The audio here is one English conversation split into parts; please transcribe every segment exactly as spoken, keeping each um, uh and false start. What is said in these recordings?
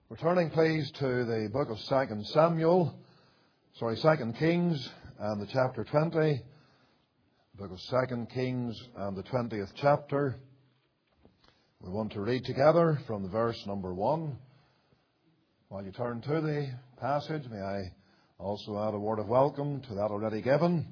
We're turning, please, to the book of Second Samuel, sorry, Second Kings and the chapter twenty. The book of Second Kings and the twentieth chapter. We want to read together from the verse number one. While you turn to the passage, may I also add a word of welcome to that already given.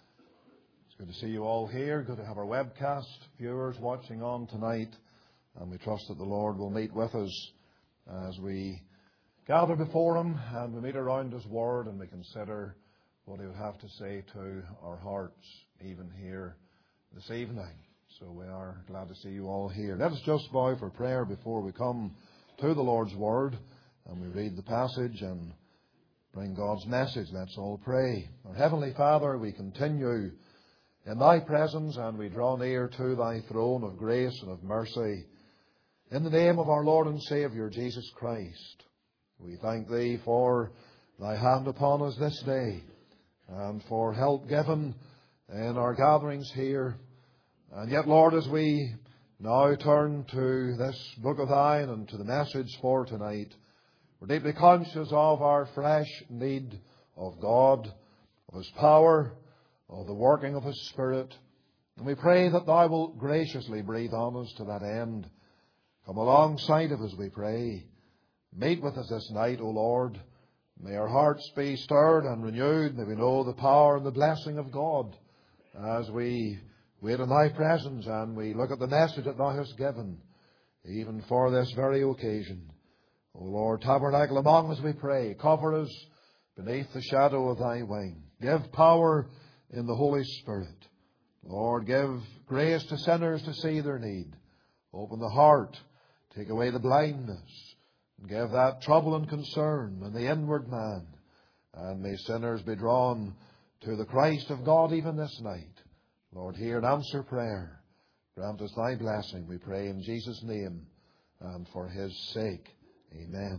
It's good to see you all here. Good to have our webcast viewers watching on tonight. And we trust that the Lord will meet with us as we gather before Him and we meet around His Word and we consider what He would have to say to our hearts even here this evening. So we are glad to see you all here. Let us just bow for prayer before we come to the Lord's Word and we read the passage and bring God's message. Let's all pray. Our Heavenly Father, we continue in Thy presence and we draw near to Thy throne of grace and of mercy. In the name of our Lord and Saviour, Jesus Christ, we thank Thee for Thy hand upon us this day and for help given in our gatherings here. And yet, Lord, as we now turn to this book of Thine and to the message for tonight, we're deeply conscious of our fresh need of God, of His power, of the working of His Spirit. And we pray that Thou wilt graciously breathe on us to that end. Come alongside of us, we pray. Meet with us this night, O Lord. May our hearts be stirred and renewed. May we know the power and the blessing of God as we wait in Thy presence and we look at the message that Thou hast given, even for this very occasion. O Lord, tabernacle among us, we pray. Cover us beneath the shadow of Thy wing. Give power in the Holy Spirit. Lord, give grace to sinners to see their need. Open the heart. Take away the blindness and give that trouble and concern in the inward man. And may sinners be drawn to the Christ of God even this night. Lord, hear and answer prayer. Grant us Thy blessing, we pray in Jesus' name and for His sake. Amen.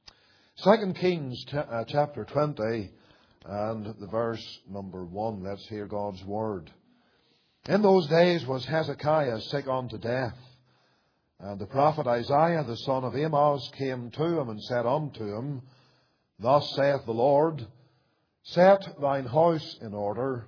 Second Kings t- uh, chapter twenty and the verse number one. Let's hear God's word. In those days was Hezekiah sick unto death. And the prophet Isaiah, the son of Amoz, came to him and said unto him, Thus saith the Lord, Set thine house in order,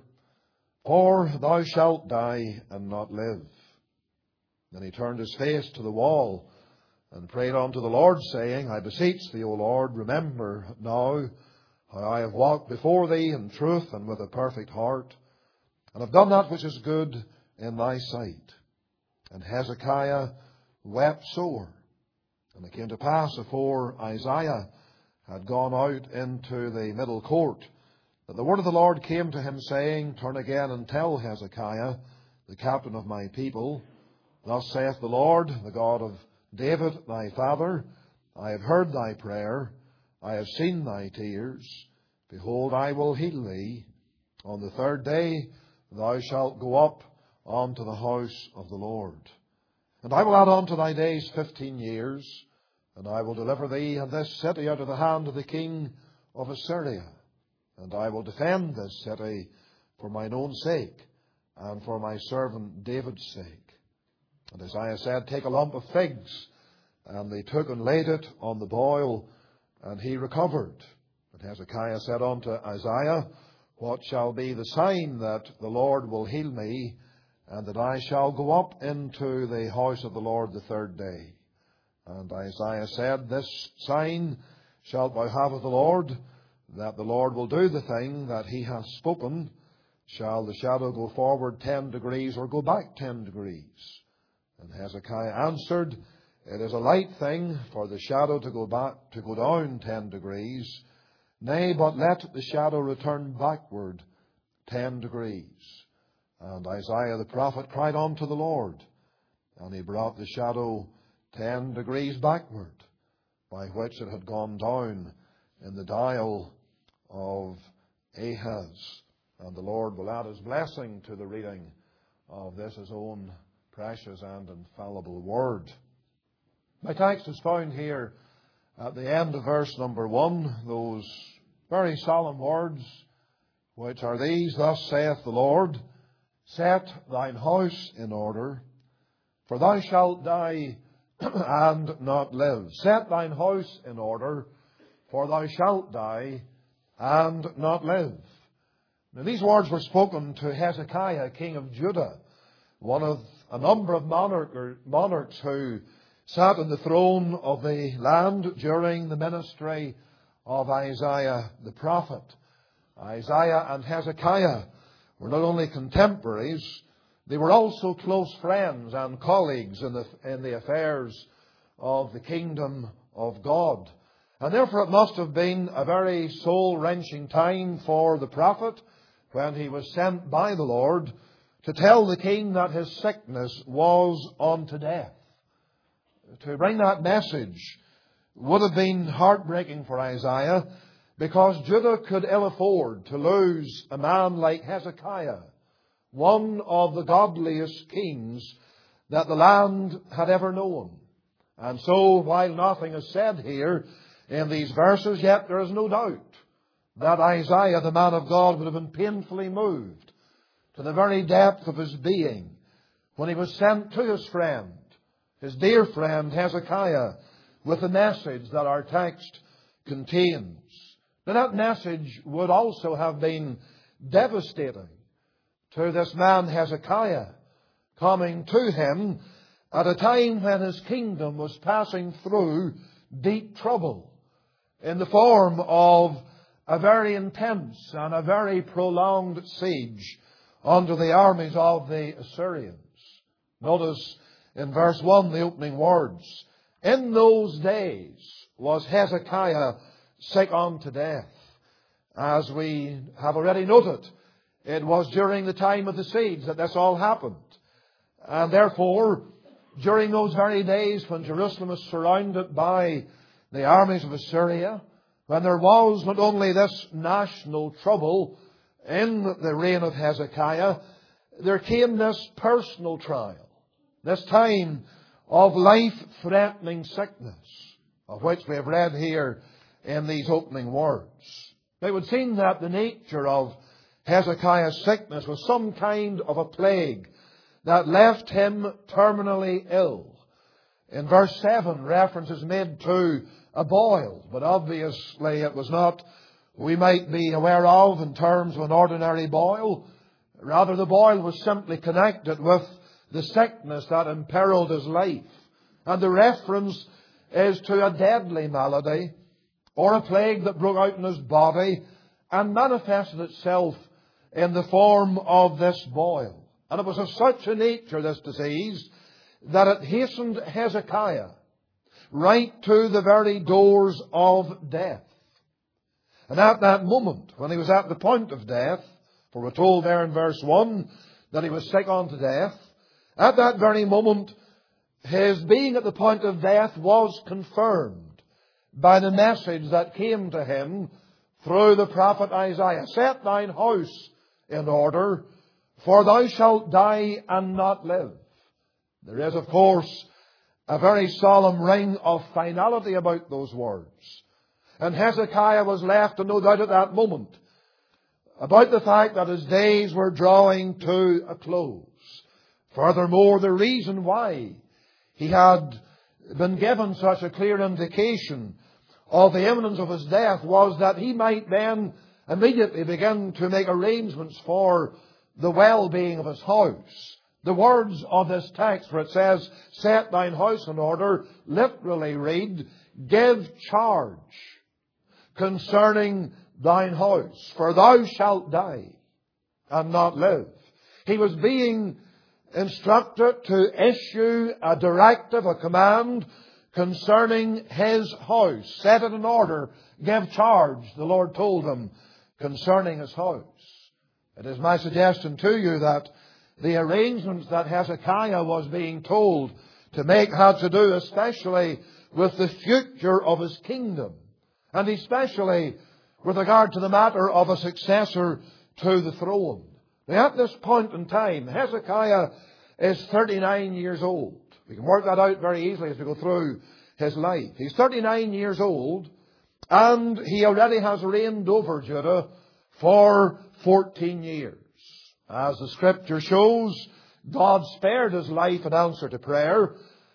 for thou shalt die and not live. Then he turned his face to the wall and prayed unto the Lord, saying, I beseech thee, O Lord, remember now how I have walked before thee in truth and with a perfect heart, and have done that which is good in thy sight. And Hezekiah wept sore. And it came to pass, afore Isaiah had gone out into the middle court, that the word of the Lord came to him, saying, Turn again and tell Hezekiah, the captain of my people, Thus saith the Lord, the God of David thy father, I have heard thy prayer, I have seen thy tears. Behold, I will heal thee. On the third day thou shalt go up unto the house of the Lord. And I will add unto thy days fifteen years, and I will deliver thee and this city out of the hand of the king of Assyria. And I will defend this city for mine own sake, and for my servant David's sake. And Isaiah said, Take a lump of figs. And they took and laid it on the boil, and he recovered. And Hezekiah said unto Isaiah, What shall be the sign that the Lord will heal me, and that I shall go up into the house of the Lord the third day? And Isaiah said, This sign shalt thou have of the Lord, that the Lord will do the thing that He hath spoken. Shall the shadow go forward ten degrees, or go back ten degrees? And Hezekiah answered, It is a light thing for the shadow to go back, to go down ten degrees. Nay, but let the shadow return backward ten degrees. And Isaiah the prophet cried unto the Lord, and He brought the shadow ten degrees backward, by which it had gone down in the dial of Ahaz. And the Lord will add His blessing to the reading of this His own precious and infallible word. My text is found here at the end of verse number one, those very solemn words, which are these, Thus saith the Lord, Set thine house in order, for thou shalt die and not live. Set thine house in order, for thou shalt die and not live. Now, these words were spoken to Hezekiah, king of Judah, one of a number of monarch, or monarchs who sat on the throne of the land during the ministry of Isaiah the prophet. Isaiah and Hezekiah were not only contemporaries, they were also close friends and colleagues in the, in the affairs of the kingdom of God. And therefore it must have been a very soul-wrenching time for the prophet when he was sent by the Lord to tell the king that his sickness was unto death. To bring that message would have been heartbreaking for Isaiah, because Judah could ill afford to lose a man like Hezekiah, one of the godliest kings that the land had ever known. And so, while nothing is said here in these verses, yet there is no doubt that Isaiah, the man of God, would have been painfully moved to the very depth of his being when he was sent to his friend, his dear friend Hezekiah, with the message that our text contains. Now, that message would also have been devastating to this man Hezekiah, coming to him at a time when his kingdom was passing through deep trouble in the form of a very intense and a very prolonged siege under the armies of the Assyrians. Notice in verse one the opening words, "In those days was Hezekiah sick unto death." As we have already noted, it was during the time of the siege that this all happened. And therefore, during those very days when Jerusalem was surrounded by the armies of Assyria, when there was not only this national trouble in the reign of Hezekiah, there came this personal trial, this time of life-threatening sickness, of which we have read here in these opening words. It would seem that the nature of Hezekiah's sickness was some kind of a plague that left him terminally ill. In verse seven, reference is made to a boil, but obviously it was not, we might be aware of in terms of an ordinary boil. Rather, the boil was simply connected with the sickness that imperiled his life. And the reference is to a deadly malady, or a plague that broke out in his body and manifested itself in the form of this boil. And it was of such a nature, this disease, that it hastened Hezekiah right to the very doors of death. And at that moment, when he was at the point of death, for we're told there in verse one that he was sick unto death, at that very moment, his being at the point of death was confirmed by the message that came to him through the prophet Isaiah. "Set thine house in order, for thou shalt die and not live." There is, of course, a very solemn ring of finality about those words. And Hezekiah was left, and no doubt at that moment, about the fact that his days were drawing to a close. Furthermore, the reason why he had been given such a clear indication of the imminence of his death was that he might then immediately begin to make arrangements for the well-being of his house. The words of this text where it says, "Set thine house in order," literally read, "Give charge concerning thine house, for thou shalt die and not live." He was being instructed to issue a directive, a command concerning his house. Set it in order. Give charge, the Lord told him, concerning his house. It is my suggestion to you that the arrangements that Hezekiah was being told to make had to do especially with the future of his kingdom, and especially with regard to the matter of a successor to the throne. Now, at this point in time, Hezekiah is thirty-nine years old. We can work that out very easily as we go through his life. He's thirty-nine years old, and he already has reigned over Judah for fourteen years. As the Scripture shows, God spared his life in answer to prayer,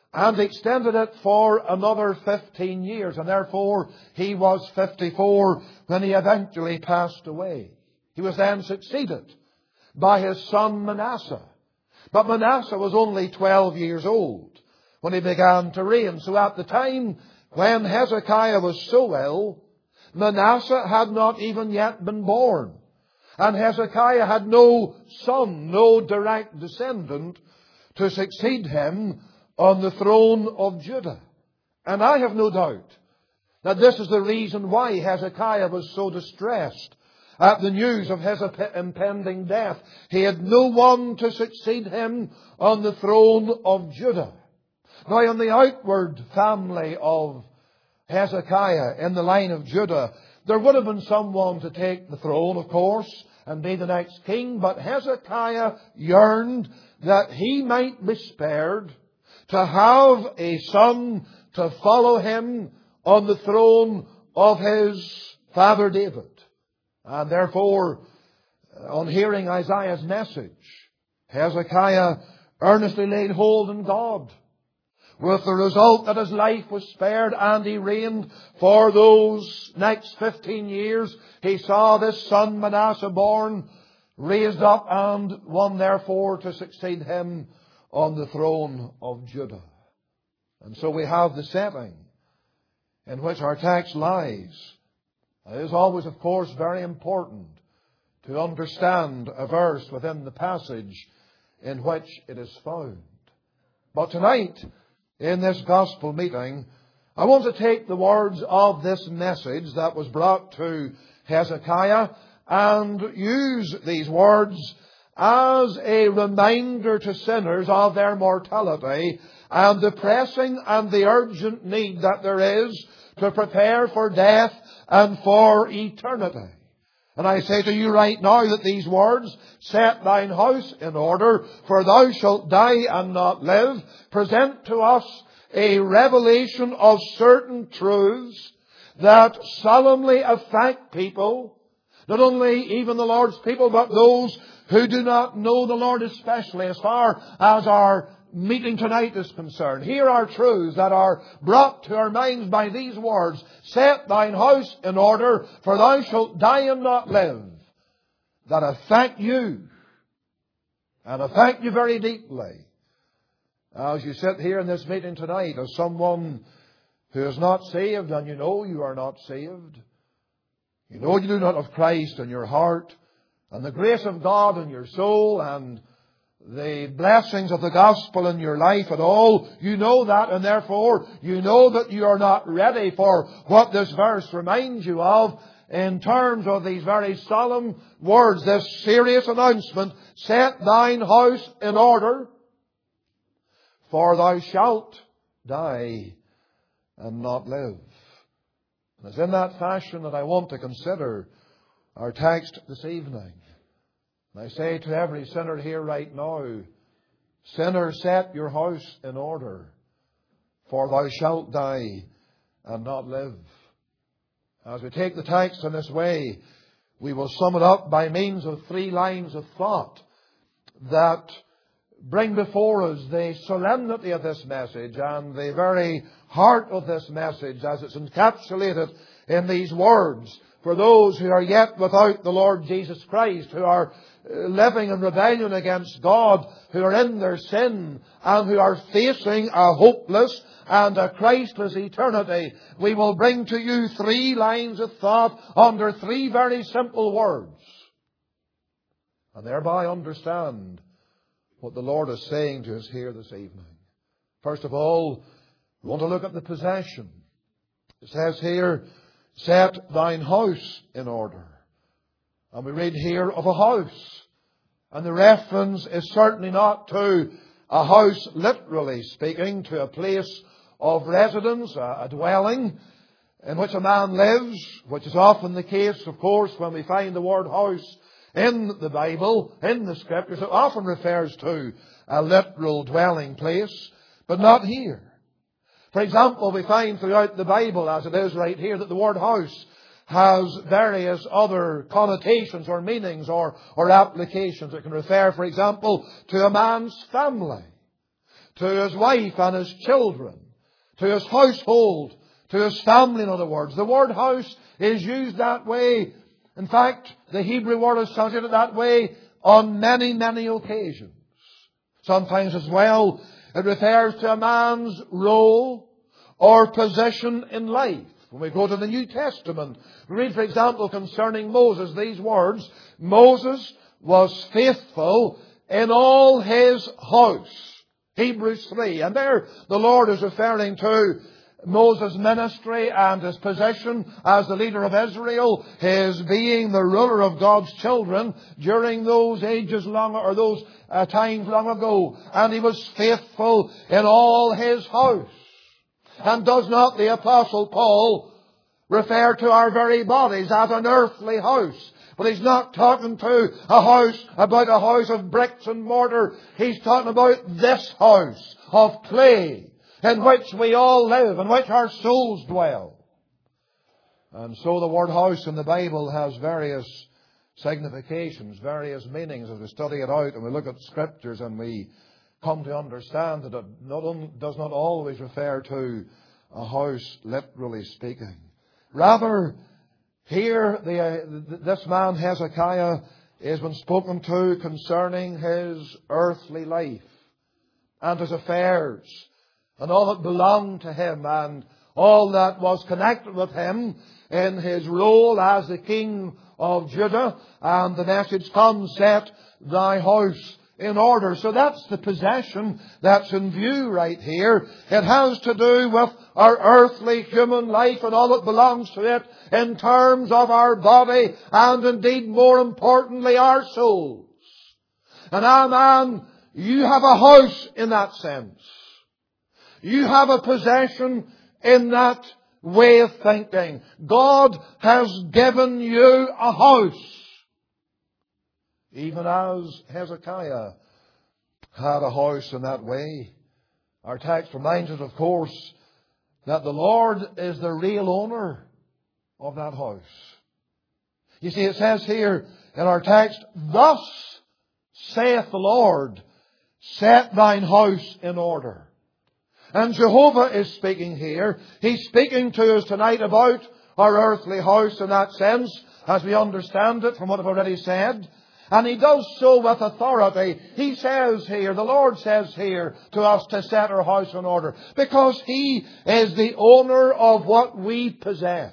and extended it for another fifteen years. And therefore, he was fifty-four when he eventually passed away. He was then succeeded by his son Manasseh. But Manasseh was only twelve years old when he began to reign. So at the time when Hezekiah was so ill, Manasseh had not even yet been born. And Hezekiah had no son, no direct descendant to succeed him on the throne of Judah. And I have no doubt that this is the reason why Hezekiah was so distressed at the news of his impending death. He had no one to succeed him on the throne of Judah. Now, in the outward family of Hezekiah, in the line of Judah, there would have been someone to take the throne, of course, and be the next king. But Hezekiah yearned that he might be spared to have a son to follow him on the throne of his father David. And therefore, on hearing Isaiah's message, Hezekiah earnestly laid hold on God, with the result that his life was spared and he reigned for those next fifteen years. He saw this son Manasseh born, raised up, and one therefore to succeed him on the throne of Judah. And so we have the setting in which our text lies. It is always, of course, very important to understand a verse within the passage in which it is found. But tonight, in this gospel meeting, I want to take the words of this message that was brought to Hezekiah and use these words as a reminder to sinners of their mortality and the pressing and the urgent need that there is to prepare for death and for eternity. And I say to you right now that these words, "Set thine house in order, for thou shalt die and not live," present to us a revelation of certain truths that solemnly affect people, not only even the Lord's people, but those who do not know the Lord, especially as far as our meeting tonight is concerned. Here are truths that are brought to our minds by these words: "Set thine house in order, for thou shalt die and not live," that affect you, and affect you very deeply, as you sit here in this meeting tonight as someone who is not saved, and you know you are not saved. You know you do not have Christ in your heart, and the grace of God in your soul, and the blessings of the gospel in your life at all. You know that, and therefore you know that you are not ready for what this verse reminds you of in terms of these very solemn words, this serious announcement: "Set thine house in order, for thou shalt die and not live." And it's in that fashion that I want to consider our text this evening. And I say to every sinner here right now, sinner, set your house in order, for thou shalt die and not live. As we take the text in this way, we will sum it up by means of three lines of thought that bring before us the solemnity of this message and the very heart of this message as it's encapsulated in these words. For those who are yet without the Lord Jesus Christ, who are living in rebellion against God, who are in their sin, and who are facing a hopeless and a Christless eternity, we will bring to you three lines of thought under three very simple words, and thereby understand what the Lord is saying to us here this evening. First of all, we want to look at the possession. It says here, "Set thine house in order." And we read here of a house. And the reference is certainly not to a house, literally speaking, to a place of residence, a dwelling in which a man lives, which is often the case, of course, when we find the word house in the Bible, in the Scriptures. It often refers to a literal dwelling place, but not here. For example, we find throughout the Bible, as it is right here, that the word house has various other connotations or meanings or, or applications. It can refer, for example, to a man's family, to his wife and his children, to his household, to his family, in other words. The word house is used that way. In fact, the Hebrew word is translated that way on many, many occasions. Sometimes as well, it refers to a man's role or position in life. When we go to the New Testament, we read, for example, concerning Moses, these words, Moses was faithful in all his house. Hebrews three. And there the Lord is referring to Moses' ministry and his position as the leader of Israel, his being the ruler of God's children during those ages long, or those uh, times long ago. And he was faithful in all his house. And does not the Apostle Paul refer to our very bodies as an earthly house? But he's not talking to a house, about a house of bricks and mortar. He's talking about this house of clay in which we all live, in which our souls dwell. And so the word house in the Bible has various significations, various meanings as we study it out and we look at Scriptures, and we come to understand that it not only, does not always refer to a house literally speaking. Rather, here the, uh, this man Hezekiah has been spoken to concerning his earthly life and his affairs and all that belonged to him and all that was connected with him in his role as the king of Judah. And the message comes, set thy house in order. So that's the possession that's in view right here. It has to do with our earthly human life and all that belongs to it in terms of our body and indeed more importantly our souls. And ah man, you have a house in that sense. You have a possession in that way of thinking. God has given you a house. Even as Hezekiah had a house in that way. Our text reminds us, of course, that the Lord is the real owner of that house. You see, it says here in our text, thus saith the Lord, set thine house in order. And Jehovah is speaking here. He's speaking to us tonight about our earthly house in that sense, as we understand it from what I've already said. And He does so with authority. He says here, the Lord says here to us to set our house in order, because He is the owner of what we possess.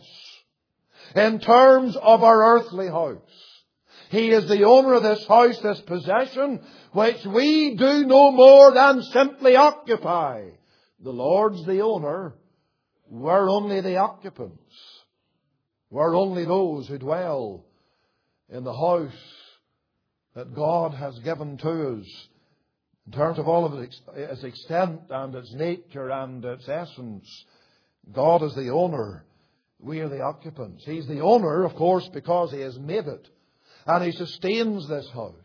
In terms of our earthly house, He is the owner of this house, this possession, which we do no more than simply occupy. The Lord's the owner. We're only the occupants. We're only those who dwell in the house that God has given to us in terms of all of its, its extent and its nature and its essence. God is the owner. We are the occupants. He's the owner, of course, because He has made it. And He sustains this house.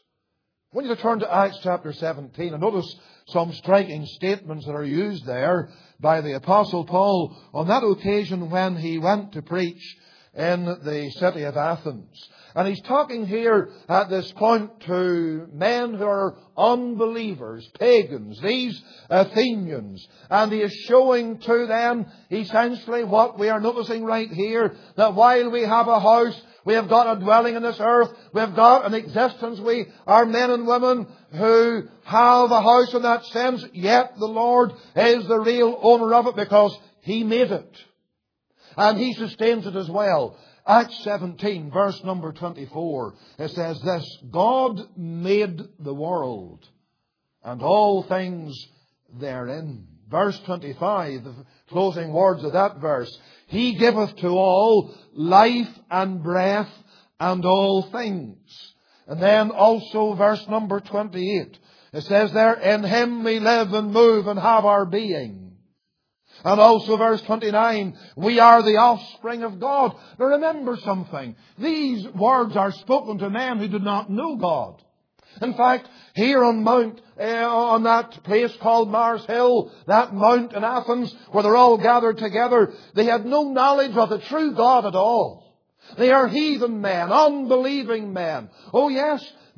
I want you to turn to Acts chapter seventeen and notice some striking statements that are used there by the Apostle Paul on that occasion when he went to preach in the city of Athens. And he's talking here at this point to men who are unbelievers, pagans, these Athenians. And he is showing to them essentially what we are noticing right here, that while we have a house, we have got a dwelling in this earth, we have got an existence, we are men and women who have a house in that sense, yet the Lord is the real owner of it because He made it. And He sustains it as well. Acts seventeen, verse number twenty-four, it says this, God made the world and all things therein. Verse twenty-five, the closing words of that verse, He giveth to all life and breath and all things. And then also verse number twenty-eight, it says there, in Him we live and move and have our being. And also verse twenty-nine, we are the offspring of God. Now remember something. These words are spoken to men who did not know God. In fact, here on Mount, uh, on that place called Mars Hill, that mount in Athens, where they're all gathered together, they had no knowledge of the true God at all. They are heathen men, unbelieving men. Oh yes,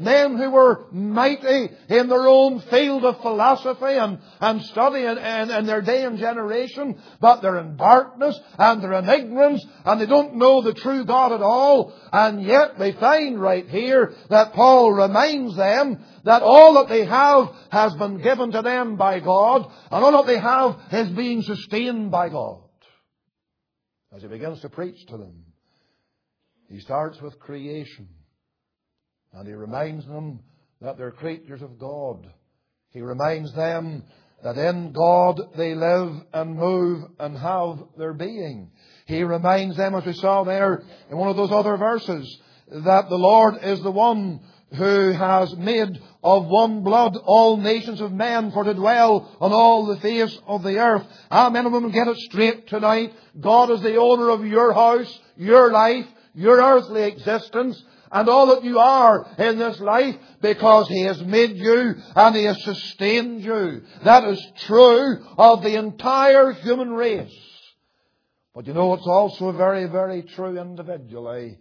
Men who were mighty in their own field of philosophy and, and study in, in, in their day and generation, but they're in darkness and they're in ignorance and they don't know the true God at all. And yet we find right here that Paul reminds them that all that they have has been given to them by God, and all that they have is being sustained by God. As he begins to preach to them, he starts with creation. And he reminds them that they're creatures of God. He reminds them that in God they live and move and have their being. He reminds them, as we saw there in one of those other verses, that the Lord is the one who has made of one blood all nations of men for to dwell on all the face of the earth. Amen. And women, get it straight tonight. God is the owner of your house, your life, your earthly existence, and all that you are in this life, because He has made you and He has sustained you. That is true of the entire human race. But you know, it's also very, very true individually.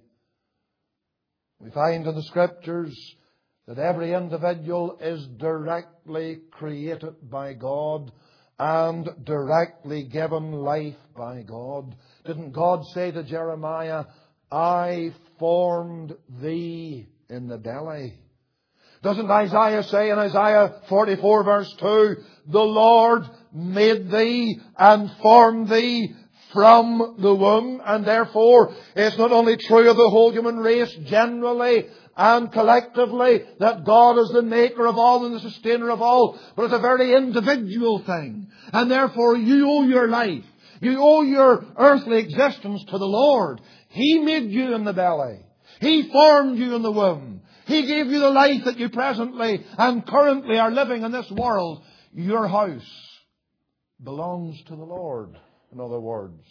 We find in the Scriptures that every individual is directly created by God and directly given life by God. Didn't God say to Jeremiah, I formed thee in the belly? Doesn't Isaiah say in Isaiah forty-four verse two, the Lord made thee and formed thee from the womb? And therefore, it's not only true of the whole human race generally and collectively that God is the maker of all and the sustainer of all, but it's a very individual thing. And therefore, you owe your life, you owe your earthly existence to the Lord. He made you in the belly. He formed you in the womb. He gave you the life that you presently and currently are living in this world. Your house belongs to the Lord, in other words.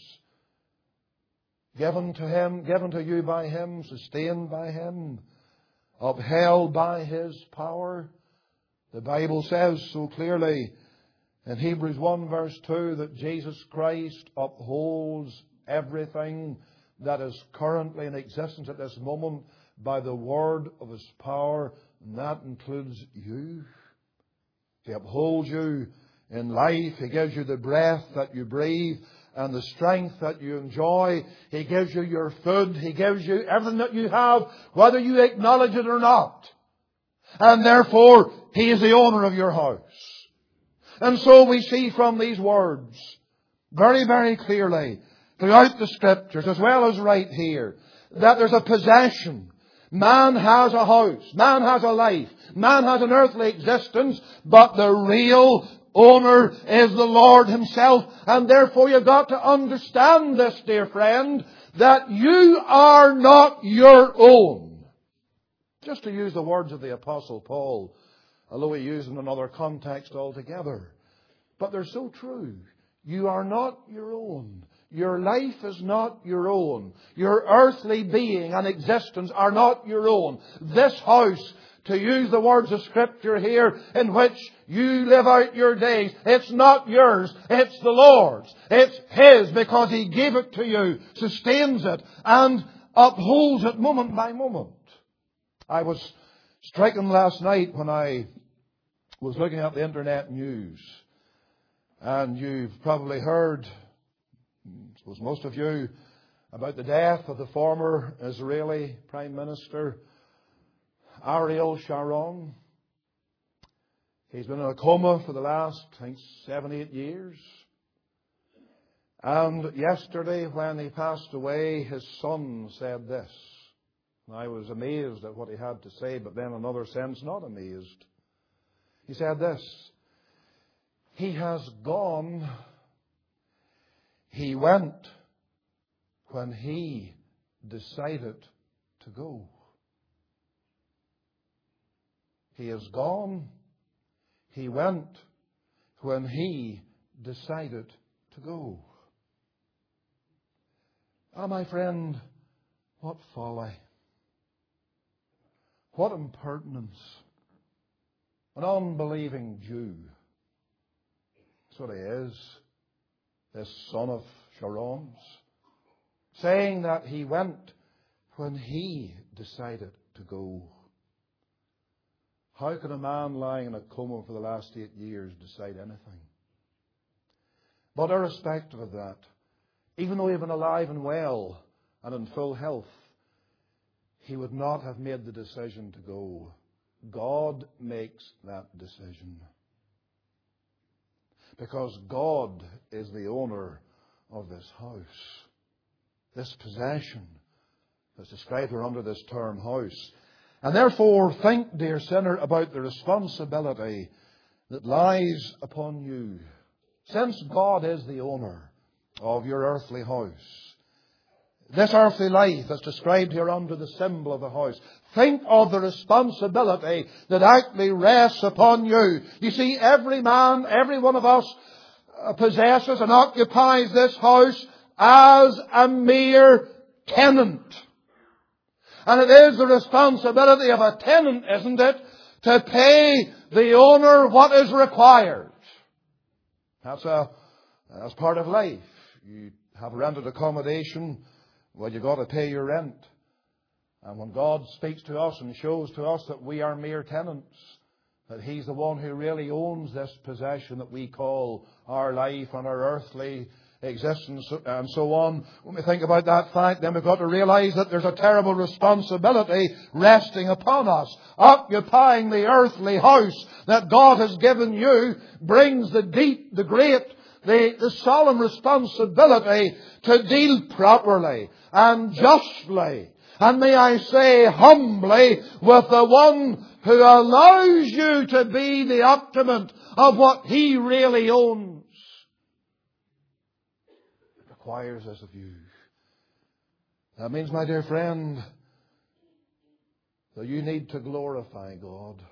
Given to Him, given to you by Him, sustained by Him, upheld by His power. The Bible says so clearly in Hebrews one verse two that Jesus Christ upholds everything that is currently in existence at this moment by the word of His power, and that includes you. He upholds you in life. He gives you the breath that you breathe and the strength that you enjoy. He gives you your food. He gives you everything that you have, whether you acknowledge it or not. And therefore, He is the owner of your house. And so we see from these words very, very clearly throughout the Scriptures, as well as right here, that there's a possession. Man has a house. Man has a life. Man has an earthly existence. But the real owner is the Lord Himself. And therefore you've got to understand this, dear friend, that you are not your own. Just to use the words of the Apostle Paul, although he used them in another context altogether. But they're so true. You are not your own. Your life is not your own. Your earthly being and existence are not your own. This house, to use the words of Scripture here, in which you live out your days, it's not yours, it's the Lord's. It's His because He gave it to you, sustains it, and upholds it moment by moment. I was stricken last night when I was looking at the internet news. And you've probably heard, I suppose most of you, about the death of the former Israeli Prime Minister, Ariel Sharon. He's been in a coma for the last, I think, seven, eight years. And yesterday, when he passed away, his son said this. And I was amazed at what he had to say, but then in another sense, not amazed. He said this. He has gone. He went when He decided to go. He is gone. He went when He decided to go. Ah, my friend, what folly. What impertinence. An unbelieving Jew. That's what he is. This son of Sharon's. Saying that he went when he decided to go. How can a man lying in a coma for the last eight years decide anything? But irrespective of that, even though he had been alive and well and in full health, he would not have made the decision to go. God makes that decision. Because God is the owner of this house. This possession that's described here under this term house. And therefore think, dear sinner, about the responsibility that lies upon you. Since God is the owner of your earthly house, this earthly life that's described here under the symbol of the house, think of the responsibility that actually rests upon you. You see, every man, every one of us possesses and occupies this house as a mere tenant. And it is the responsibility of a tenant, isn't it, to pay the owner what is required. That's a that's part of life. You have rented accommodation, well, you've got to pay your rent. And when God speaks to us and shows to us that we are mere tenants, that He's the one who really owns this possession that we call our life and our earthly existence and so on. When we think about that fact, then we've got to realize that there's a terrible responsibility resting upon us. Occupying the earthly house that God has given you brings the deep, the great, the, the solemn responsibility to deal properly and justly, and may I say humbly, with the one who allows you to be the occupant of what He really owns. It requires this of you. That means, my dear friend, that you need to glorify God.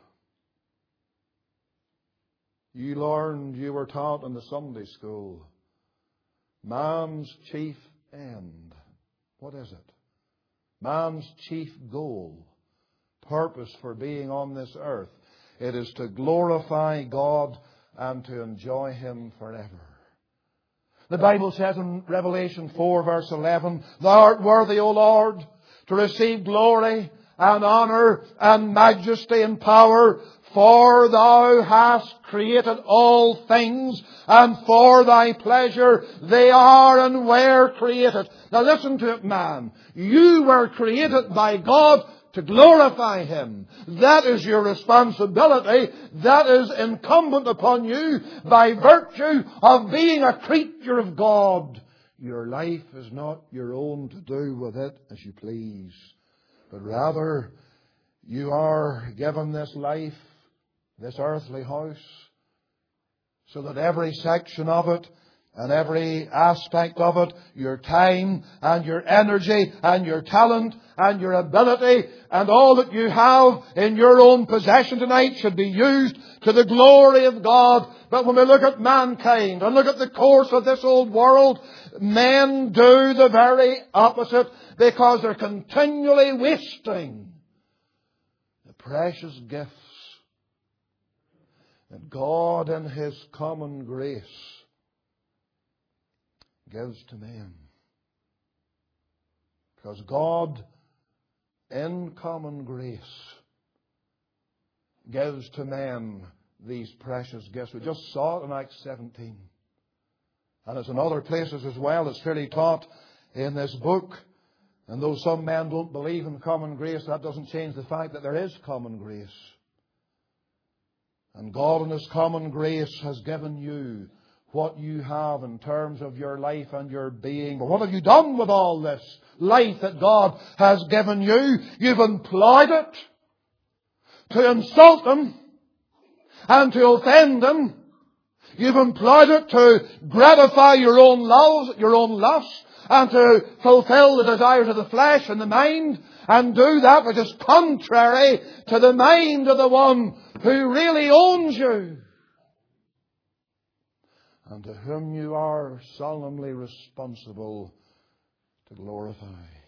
You learned, you were taught in the Sunday school, man's chief end. What is it? Man's chief goal, purpose for being on this earth. It is to glorify God and to enjoy Him forever. The Bible says in Revelation four verse eleven, Thou art worthy, O Lord, to receive glory and honour and majesty and power, for Thou hast created all things, and for Thy pleasure they are and were created. Now listen to it, man. You were created by God to glorify Him. That is your responsibility. That is incumbent upon you by virtue of being a creature of God. Your life is not your own to do with it as you please, but rather you are given this life, this earthly house, so that every section of it and every aspect of it, your time and your energy and your talent and your ability and all that you have in your own possession tonight should be used to the glory of God. But when we look at mankind and look at the course of this old world, men do the very opposite, because they're continually wasting the precious gifts that God in His common grace gives to men. Because God in common grace gives to men these precious gifts. We just saw it in Acts seventeen. And it's in other places as well. It's fairly taught in this book. And though some men don't believe in common grace, that doesn't change the fact that there is common grace. And God in His common grace has given you what you have in terms of your life and your being. But what have you done with all this life that God has given you? You've employed it to insult Him and to offend Him. You've employed it to gratify your own love, your own lust, and to fulfill the desires of the flesh and the mind, and do that which is contrary to the mind of the one who really owns you, and to whom you are solemnly responsible to glorify.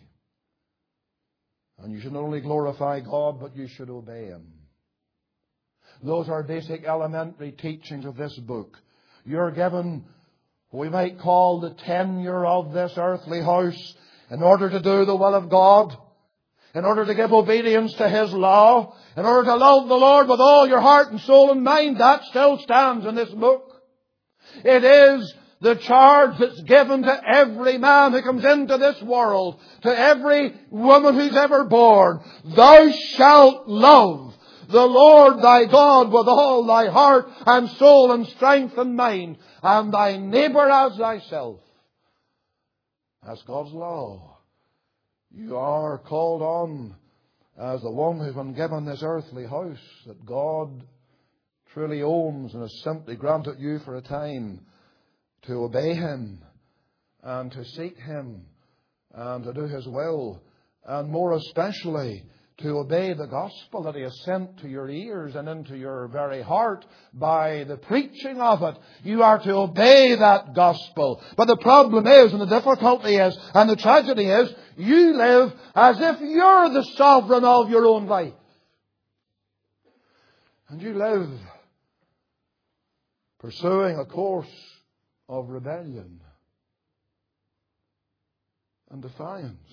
And you should not only glorify God, but you should obey Him. Those are basic elementary teachings of this book. You're given what we might call the tenure of this earthly house in order to do the will of God. in order to give obedience to His law, in order to love the Lord with all your heart and soul and mind, that still stands in this book. It is the charge that's given to every man who comes into this world, to every woman who's ever born. Thou shalt love the Lord thy God with all thy heart and soul and strength and mind, and thy neighbour as thyself. That's God's law. You are called on as the one who's been given this earthly house that God truly owns and has simply granted you for a time, to obey Him and to seek Him and to do His will, and more especially to obey the gospel that He has sent to your ears and into your very heart by the preaching of it. You are to obey that gospel. But the problem is, and the difficulty is, and the tragedy is, you live as if you're the sovereign of your own life. And you live pursuing a course of rebellion and defiance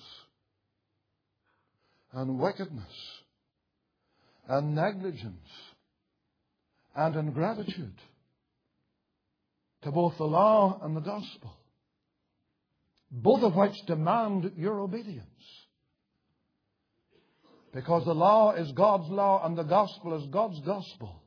and wickedness and negligence and ingratitude to both the law and the gospel, both of which demand your obedience. Because the law is God's law and the gospel is God's gospel.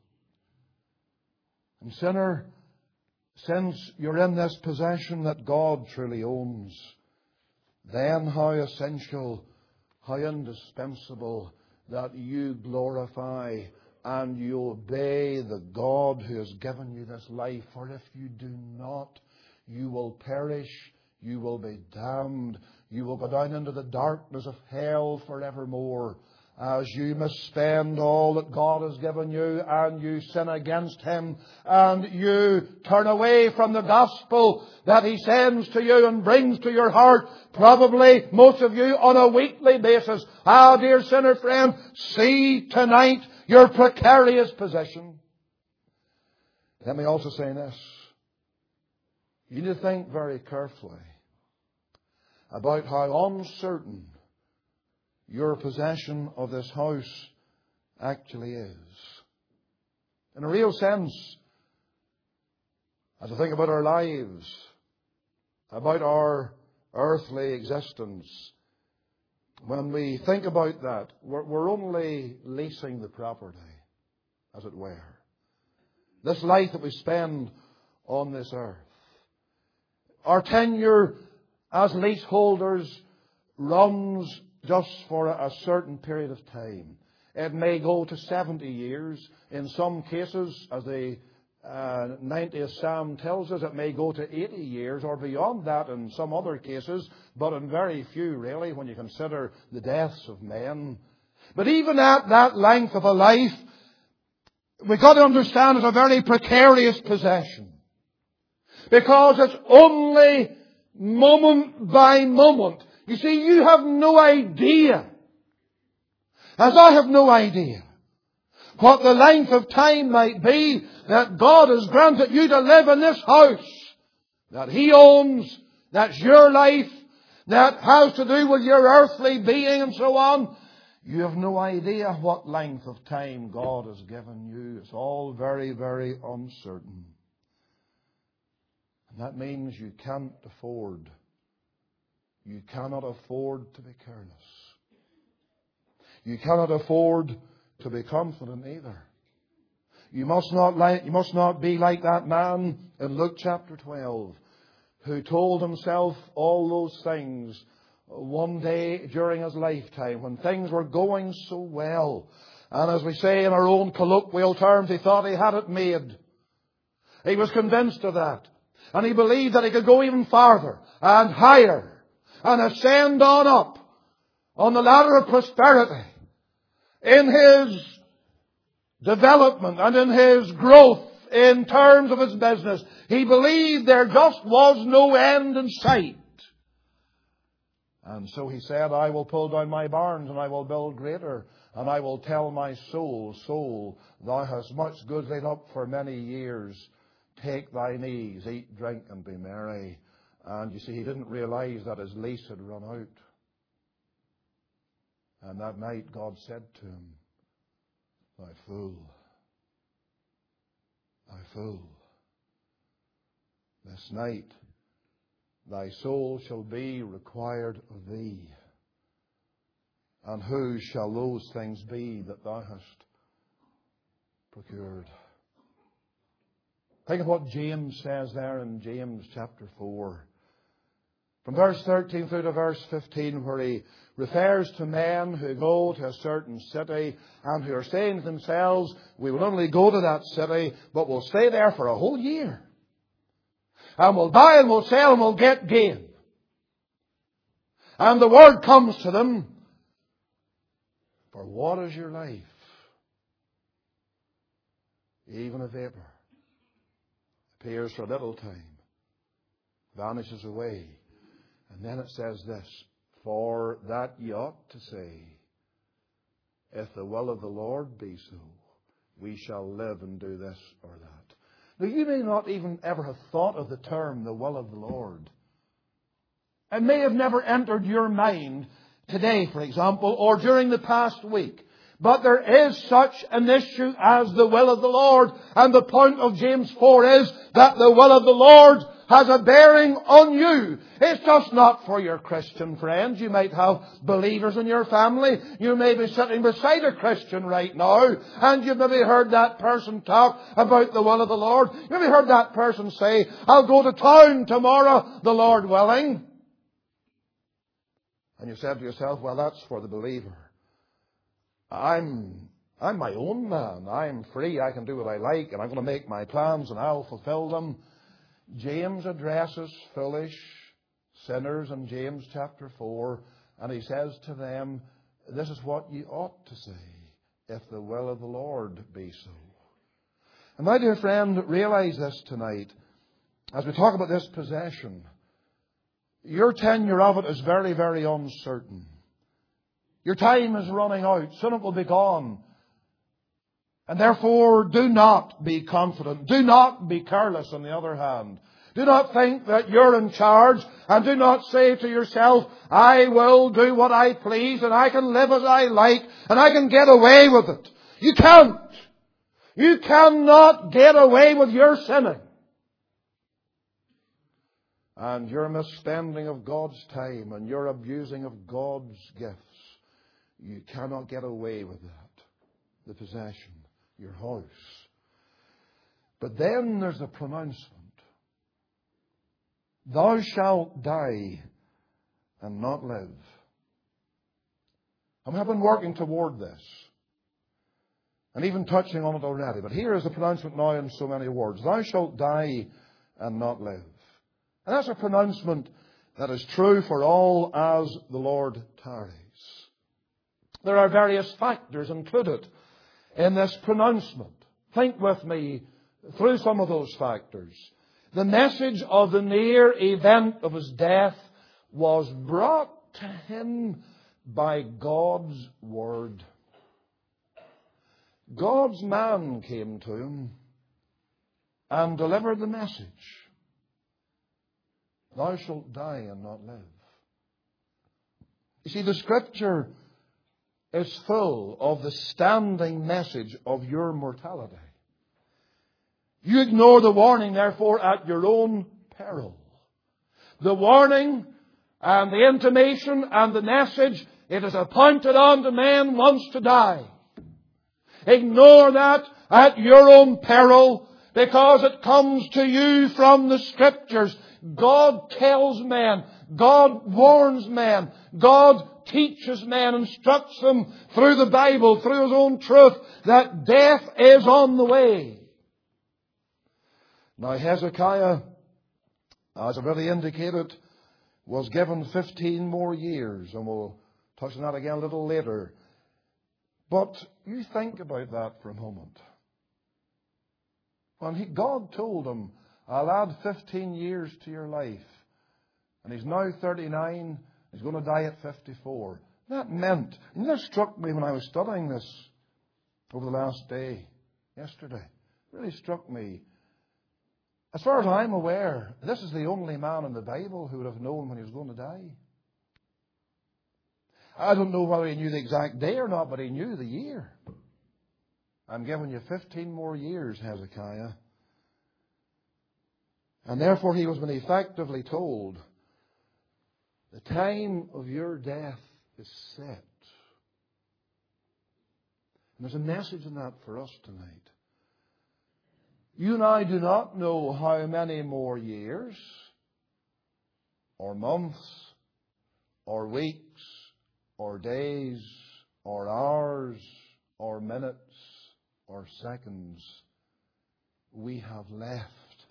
And sinner, since you're in this possession that God truly owns, then how essential, how indispensable that you glorify and you obey the God who has given you this life. For if you do not, you will perish, you will be damned, you will go down into the darkness of hell forevermore, as you misspend all that God has given you and you sin against Him and you turn away from the gospel that He sends to you and brings to your heart, probably most of you on a weekly basis. Ah, dear sinner friend, see tonight your precarious position. Let me also say this. You need to think very carefully about how uncertain your possession of this house actually is. In a real sense, as I think about our lives, about our earthly existence, when we think about that, we're, we're only leasing the property, as it were. This life that we spend on this earth. Our tenure as leaseholders runs just for a certain period of time. It may go to seventy years. In some cases, as the uh, ninetieth Psalm tells us, it may go to eighty years or beyond that in some other cases, but in very few really when you consider the deaths of men. But even at that length of a life, we've got to understand it's a very precarious possession. Because it's only moment by moment. You see, you have no idea, as I have no idea, what the length of time might be that God has granted you to live in this house that He owns, that's your life, that has to do with your earthly being and so on. You have no idea what length of time God has given you. It's all very, very uncertain. And that means you can't afford You cannot afford to be careless. You cannot afford to be confident either. You must not like, you must not be like that man in Luke chapter twelve who told himself all those things one day during his lifetime when things were going so well. And as we say in our own colloquial terms, he thought he had it made. He was convinced of that. And he believed that he could go even farther and higher and ascend on up on the ladder of prosperity in his development and in his growth in terms of his business. He believed there just was no end in sight. And so he said, I will pull down my barns and I will build greater, and I will tell my soul, soul, thou hast much good laid up for many years. Take thine ease, eat, drink, and be merry. And you see, he didn't realize that his lease had run out. And that night God said to him, "Thou fool, thou fool, this night thy soul shall be required of thee. And whose shall those things be that thou hast procured?" Think of what James says there in James chapter four. From verse thirteen through to verse fifteen, where he refers to men who go to a certain city and who are saying to themselves, "We will only go to that city, but we'll stay there for a whole year. And we'll buy and we'll sell and we'll get gain." And the word comes to them, "For what is your life? Even a vapor. Appears for a little time, vanishes away." And then it says this, "For that ye ought to say, if the will of the Lord be so, we shall live and do this or that." Now, you may not even ever have thought of the term, the will of the Lord. It may have never entered your mind today, for example, or during the past week. But there is such an issue as the will of the Lord. And the point of James four is that the will of the Lord has a bearing on you. It's just not for your Christian friends. You might have believers in your family. You may be sitting beside a Christian right now, and you've maybe heard that person talk about the will of the Lord. You've maybe heard that person say, "I'll go to town tomorrow, the Lord willing." And you said to yourself, "Well, that's for the believer. I'm, I'm my own man. I'm free. I can do what I like, and I'm going to make my plans, and I'll fulfill them." James addresses foolish sinners in James chapter four, and he says to them, this is what ye ought to say, if the will of the Lord be so. And my dear friend, realize this tonight, as we talk about this possession. Your tenure of it is very, very uncertain. Your time is running out. Soon it will be gone. And therefore, do not be confident. Do not be careless, on the other hand. Do not think that you're in charge, and do not say to yourself, "I will do what I please, and I can live as I like, and I can get away with it." You can't. You cannot get away with your sinning. And your misspending of God's time, and your abusing of God's gifts. You cannot get away with that. The possession. Your house. But then there's a pronouncement. "Thou shalt die and not live." And we have been working toward this. And even touching on it already. But here is the pronouncement now in so many words. "Thou shalt die and not live." And that's a pronouncement that is true for all as the Lord tarries. There are various factors included in this pronouncement. Think with me through some of those factors. The message of the near event of his death was brought to him by God's word. God's man came to him and delivered the message. "Thou shalt die and not live." You see, the Scripture is full of the standing message of your mortality. You ignore the warning, therefore, at your own peril. The warning and the intimation and the message, it is appointed unto man once to die. Ignore that at your own peril, because it comes to you from the Scriptures. God tells men, God warns men, God teaches men, instructs them through the Bible, through His own truth, that death is on the way. Now Hezekiah, as I've already indicated, was given fifteen more years, and we'll touch on that again a little later. But you think about that for a moment. When he, God told him, "I'll add fifteen years to your life," and he's now thirty-nine, he's going to die at fifty-four. That meant, and this struck me when I was studying this over the last day, yesterday. It really struck me. As far as I'm aware, this is the only man in the Bible who would have known when he was going to die. I don't know whether he knew the exact day or not, but he knew the year. I'm giving you fifteen more years, Hezekiah. And therefore he was been effectively told, the time of your death is set. And there's a message in that for us tonight. You and I do not know how many more years, or months, or weeks, or days, or hours, or minutes, or seconds we have left.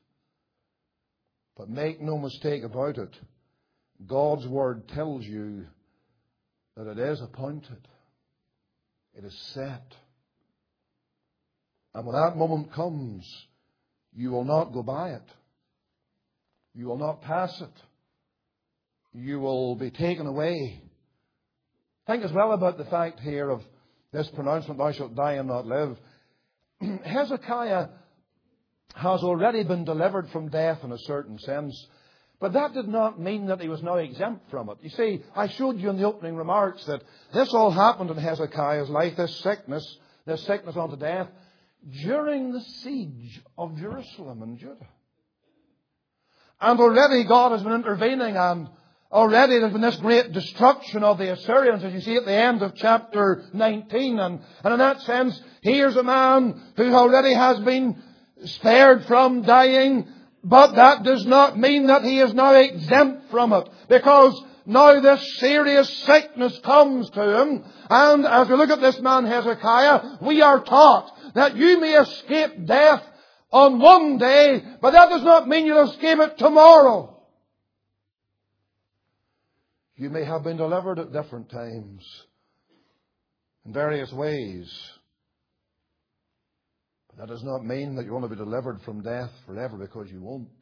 But make no mistake about it, God's Word tells you that it is appointed. It is set. And when that moment comes, you will not go by it. You will not pass it. You will be taken away. Think as well about the fact here of this pronouncement, thou shalt die and not live. Hezekiah has already been delivered from death in a certain sense. But that did not mean that he was now exempt from it. You see, I showed you in the opening remarks that this all happened in Hezekiah's life, this sickness, this sickness unto death, during the siege of Jerusalem and Judah. And already God has been intervening, and already there's been this great destruction of the Assyrians, as you see at the end of chapter nineteen. And, and in that sense, here's a man who already has been spared from dying, but that does not mean that he is now exempt from it, because now this serious sickness comes to him. And as we look at this man Hezekiah, we are taught that you may escape death on one day, but that does not mean you'll escape it tomorrow. You may have been delivered at different times, in various ways. But that does not mean that you're going to be delivered from death forever, because you won't.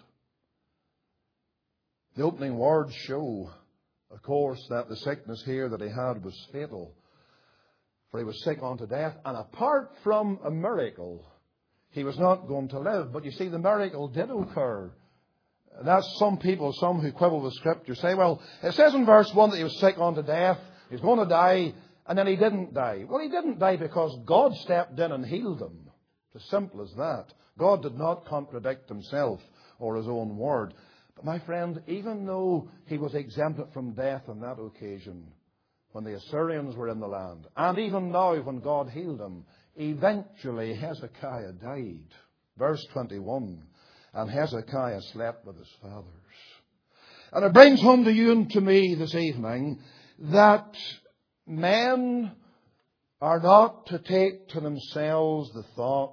The opening words show, of course, that the sickness here that he had was fatal. For he was sick unto death, and apart from a miracle, he was not going to live. But you see, the miracle did occur. That's some people, some who quibble with Scripture, say, well, it says in verse one that he was sick unto death, he was going to die, and then he didn't die. Well, he didn't die because God stepped in and healed him. It's as simple as that. God did not contradict himself or his own word. But my friend, even though he was exempted from death on that occasion, when the Assyrians were in the land, and even now when God healed him, eventually Hezekiah died. Verse twenty-one, and Hezekiah slept with his fathers. And it brings home to you and to me this evening that men are not to take to themselves the thought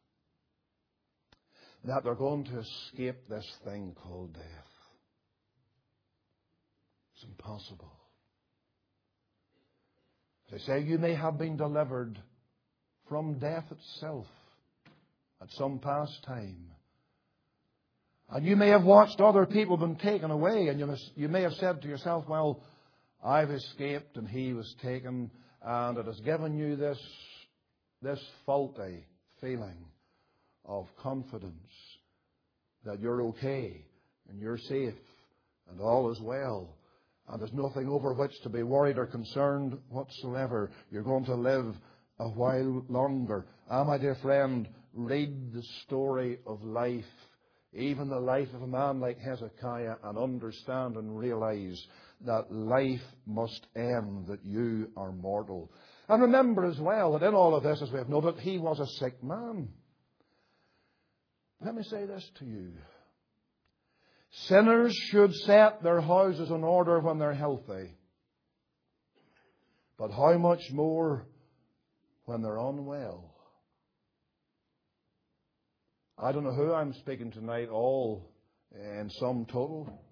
that they're going to escape this thing called death. It's impossible. They say you may have been delivered from death itself at some past time. And you may have watched other people been taken away, and you, must, you may have said to yourself, well, I've escaped and he was taken, and it has given you this, this faulty feeling of confidence that you're okay and you're safe and all is well. And there's nothing over which to be worried or concerned whatsoever. You're going to live a while longer. Ah, my dear friend, read the story of life, even the life of a man like Hezekiah, and understand and realize that life must end, that you are mortal. And remember as well that in all of this, as we have noted, he was a sick man. Let me say this to you. Sinners should set their houses in order when they're healthy. But how much more when they're unwell? I don't know who I'm speaking tonight, all in sum total.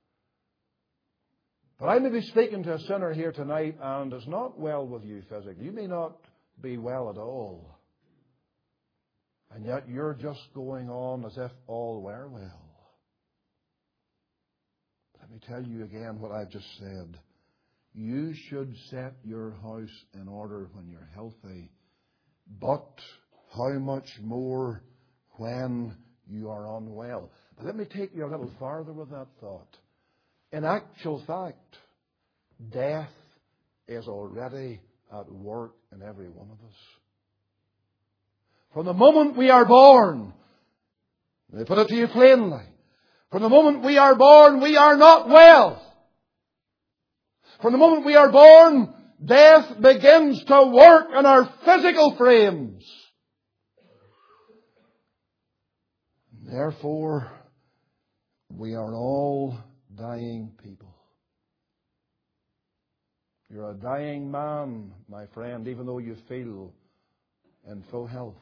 But I may be speaking to a sinner here tonight and is not well with you physically. You may not be well at all. And yet you're just going on as if all were well. Let me tell you again what I've just said. You should set your house in order when you're healthy. But how much more when you are unwell? But let me take you a little farther with that thought. In actual fact, death is already at work in every one of us. From the moment we are born, let me put it to you plainly, from the moment we are born, we are not well. From the moment we are born, death begins to work in our physical frames. Therefore, we are all dying people. You're a dying man, my friend, even though you feel in full health.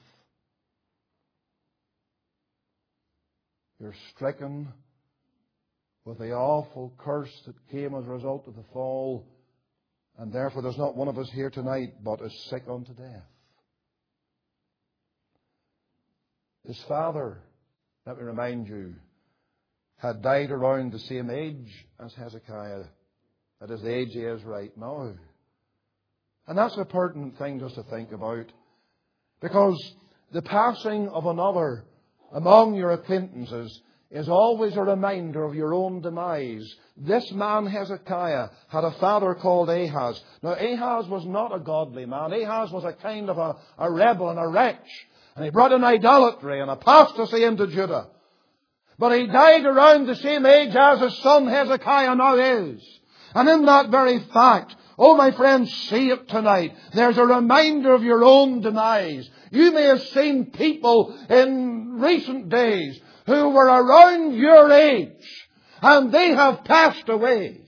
You're stricken with the awful curse that came as a result of the fall, and therefore there's not one of us here tonight but is sick unto death. His father, let me remind you, had died around the same age as Hezekiah, at his age he is right now. And that's a pertinent thing just to think about, because the passing of another among your acquaintances is always a reminder of your own demise. This man Hezekiah had a father called Ahaz. Now Ahaz was not a godly man. Ahaz was a kind of a, a rebel and a wretch. And he brought in idolatry and apostasy into Judah. But he died around the same age as his son Hezekiah now is. And in that very fact, oh my friends, see it tonight. There's a reminder of your own demise. You may have seen people in recent days who were around your age, and they have passed away.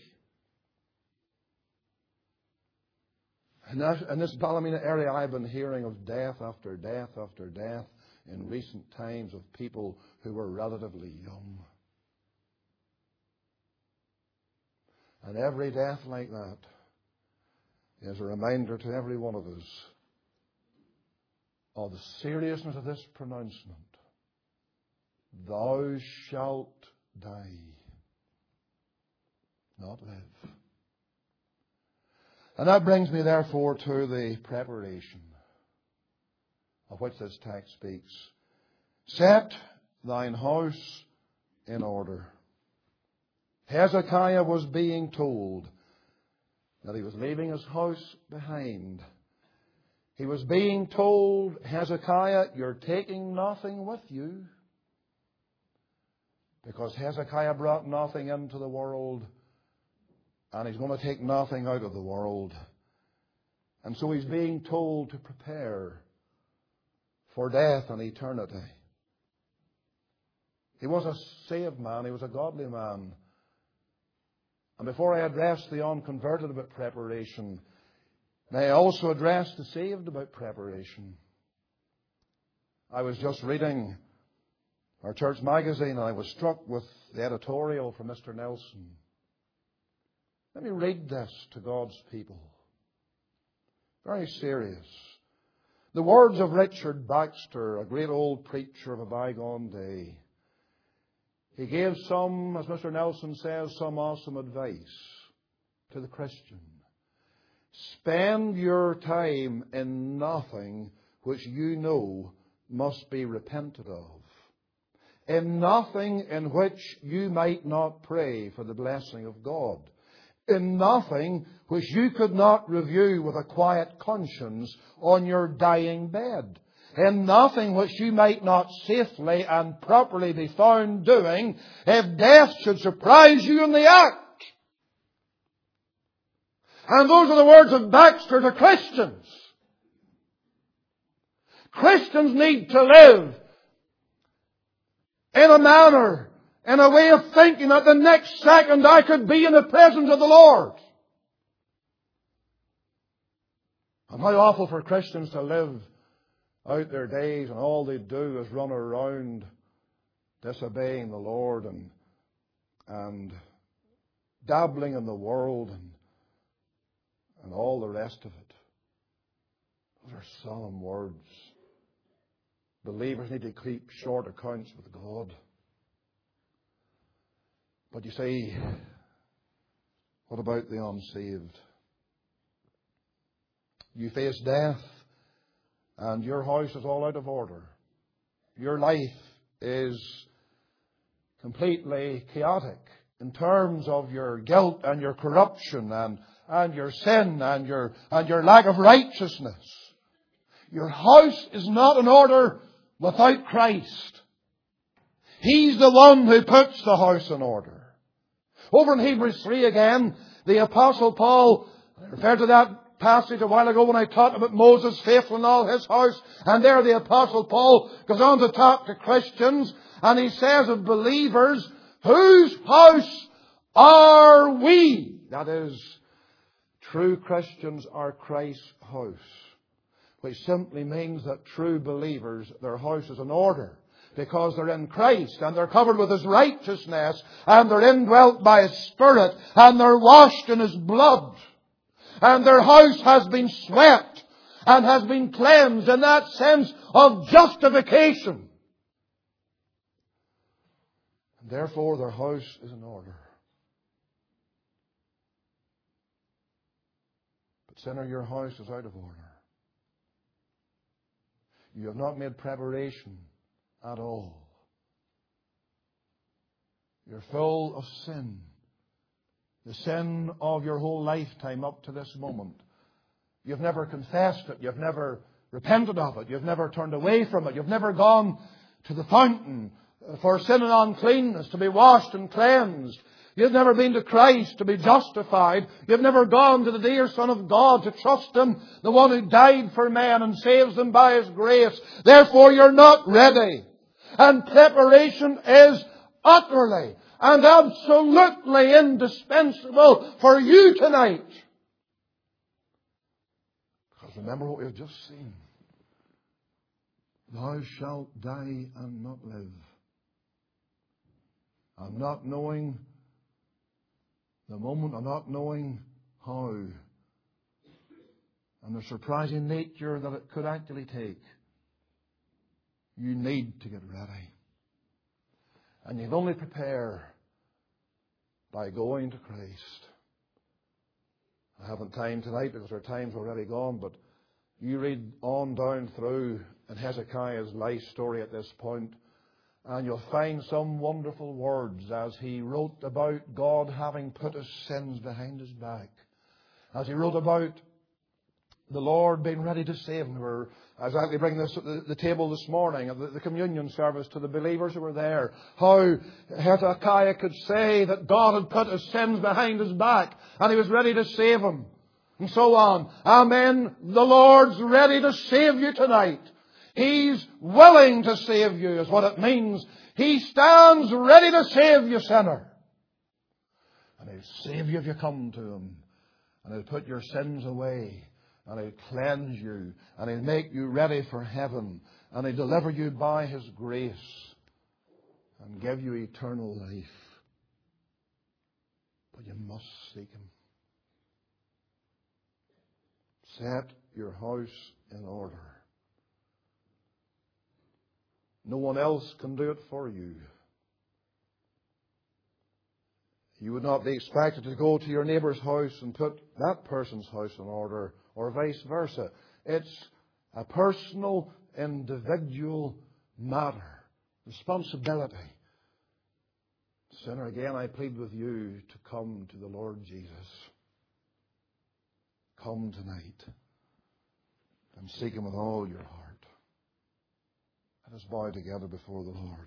In this, in this Ballymena area, I've been hearing of death after death after death in recent times of people who were relatively young. And every death like that is a reminder to every one of us of the seriousness of this pronouncement. Thou shalt die, not live. And that brings me therefore to the preparation of which this text speaks. Set thine house in order. Hezekiah was being told that he was leaving his house behind. He was being told, Hezekiah, you're taking nothing with you. Because Hezekiah brought nothing into the world, and he's going to take nothing out of the world. And so he's being told to prepare for death and eternity. He was a saved man. He was a godly man. And before I address the unconverted about preparation, may I also address the saved about preparation. I was just reading our church magazine, and I was struck with the editorial from Mister Nelson. Let me read this to God's people. Very serious. The words of Richard Baxter, a great old preacher of a bygone day. He gave some, as Mister Nelson says, some awesome advice to the Christian. Spend your time in nothing which you know must be repented of. In nothing in which you might not pray for the blessing of God. In nothing which you could not review with a quiet conscience on your dying bed. In nothing which you might not safely and properly be found doing if death should surprise you in the act. And those are the words of Baxter to Christians. Christians need to live in a manner, in a way of thinking that the next second I could be in the presence of the Lord. And how awful for Christians to live out their days and all they do is run around disobeying the Lord and, and dabbling in the world and, and all the rest of it. Those are solemn words. Believers need to keep short accounts with God. But you see, what about the unsaved? You face death and your house is all out of order. Your life is completely chaotic in terms of your guilt and your corruption and, and your sin and your, and your lack of righteousness. Your house is not in order without Christ. He's the one who puts the house in order. Over in Hebrews three again, the Apostle Paul, I referred to that passage a while ago when I talked about Moses faithful in all his house. And there the Apostle Paul goes on to talk to Christians. And he says of believers, whose house are we? That is, true Christians are Christ's house. Which simply means that true believers, their house is in order. Because they're in Christ, and they're covered with His righteousness, and they're indwelt by His Spirit, and they're washed in His blood. And their house has been swept, and has been cleansed in that sense of justification. And therefore their house is in order. But sinner, your house is out of order. You have not made preparation at all. You're full of sin. The sin of your whole lifetime up to this moment. You've never confessed it. You've never repented of it. You've never turned away from it. You've never gone to the fountain for sin and uncleanness to be washed and cleansed. You've never been to Christ to be justified. You've never gone to the dear Son of God to trust Him, the one who died for men and saves them by His grace. Therefore you're not ready. And preparation is utterly and absolutely indispensable for you tonight. Because remember what we've just seen. Thou shalt die and not live. And not knowing the moment, and not knowing how, and the surprising nature that it could actually take. You need to get ready. And you can only prepare by going to Christ. I haven't time tonight because our time's already gone, but you read on down through in Hezekiah's life story at this point, and you'll find some wonderful words as he wrote about God having put His sins behind His back. As he wrote about the Lord being ready to save him. We're, I was actually bringing this at the, the table this morning at the, the communion service to the believers who were there. How Hezekiah could say that God had put His sins behind his back and He was ready to save him. And so on. Amen. The Lord's ready to save you tonight. He's willing to save you is what it means. He stands ready to save you, sinner. And He'll save you if you come to Him. And He'll put your sins away. And He'll cleanse you. And He'll make you ready for heaven. And He'll deliver you by His grace. And give you eternal life. But you must seek Him. Set your house in order. No one else can do it for you. You would not be expected to go to your neighbour's house and put that person's house in order, or vice versa. It's a personal, individual matter. Responsibility. Sinner, again I plead with you to come to the Lord Jesus. Come tonight and seek Him with all your heart. Let us bow together before the Lord.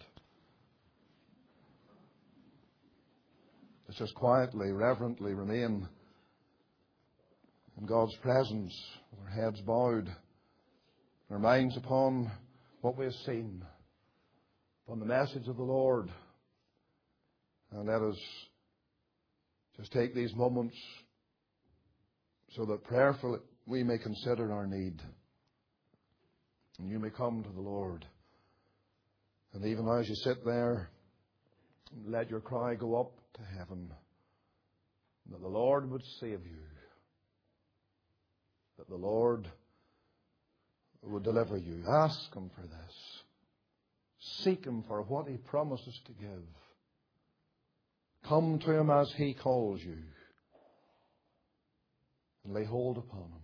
Let's just quietly, reverently remain in God's presence with our heads bowed, our minds upon what we have seen, upon the message of the Lord. And let us just take these moments so that prayerfully we may consider our need. And you may come to the Lord. And even as you sit there, let your cry go up to heaven, that the Lord would save you, that the Lord would deliver you. Ask Him for this. Seek Him for what He promises to give. Come to Him as He calls you, and lay hold upon Him.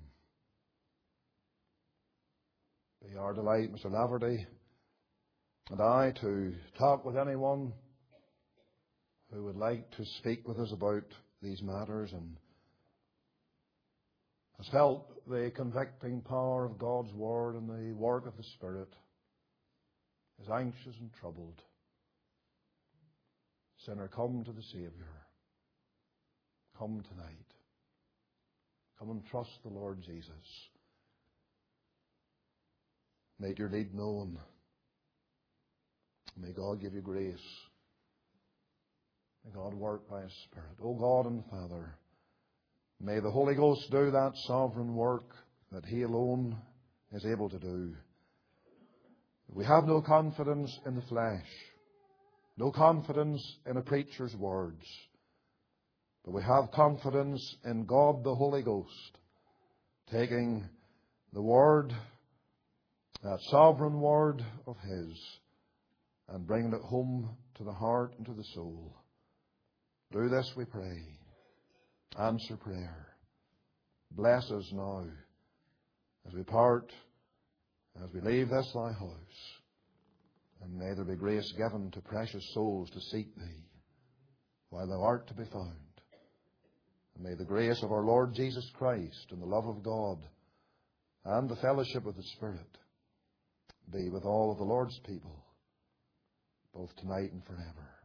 Be our delight, Mister Laverty, and I, to talk with anyone who would like to speak with us about these matters. And has felt the convicting power of God's Word and the work of the Spirit, is anxious and troubled, sinner, come to the Saviour. Come tonight. Come and trust the Lord Jesus. Make your need known. May God give you grace. May God work by His Spirit. O God and Father, may the Holy Ghost do that sovereign work that He alone is able to do. We have no confidence in the flesh, no confidence in a preacher's words, but we have confidence in God the Holy Ghost, taking the Word, that sovereign Word of His, and bringing it home to the heart and to the soul. Do this, we pray. Answer prayer. Bless us now as we part, as we leave this thy house. And may there be grace given to precious souls to seek thee while thou art to be found. And may the grace of our Lord Jesus Christ and the love of God and the fellowship of the Spirit be with all of the Lord's people, both tonight and forever.